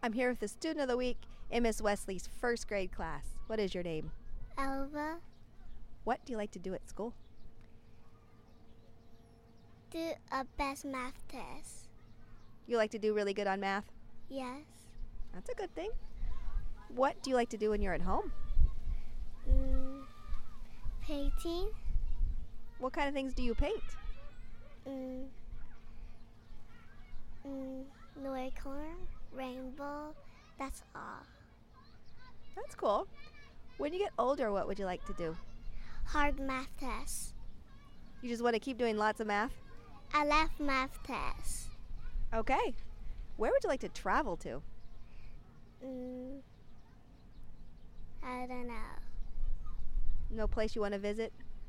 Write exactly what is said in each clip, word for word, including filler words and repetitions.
I'm here with the student of the week in Miss Wesley's first grade class. What is your name? Alva. What do you like to do at school? Do a best math test. You like to do really good on math? Yes. That's a good thing. What do you like to do when you're at home? Mm, painting. What kind of things do you paint? Mm, mm, unicorn, rainbow. That's all. That's cool. When you get older, what would you like to do? Hard math tests. You just want to keep doing lots of math? I love math tests. Okay. Where would you like to travel to? Mm, I don't know. No place you want to visit?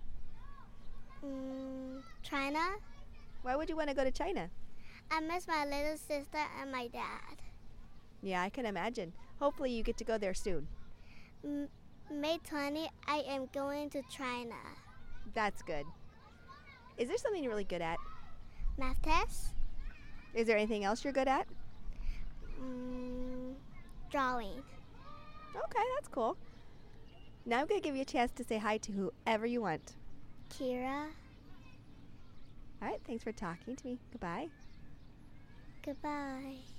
Mm, China. Why would you want to go to China? I miss my little sister and my dad. Yeah, I can imagine. Hopefully you get to go there soon. M- May twentieth, I am going to China. That's good. Is there something you're really good at? Math tests. Is there anything else you're good at? Mm, drawing. Okay, that's cool. Now I'm going to give you a chance to say hi to whoever you want. Kira. All right, thanks for talking to me. Goodbye. Goodbye.